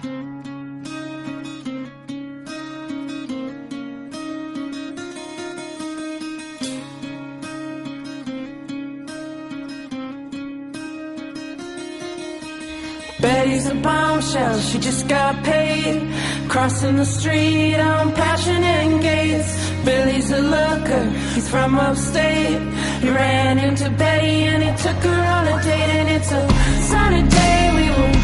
Betty's a bombshell, she just got paid. Crossing the street on Passion and Gates. Billy's a looker, he's from upstate. He ran into Betty and he took her on a date. And it's a sunny day, we were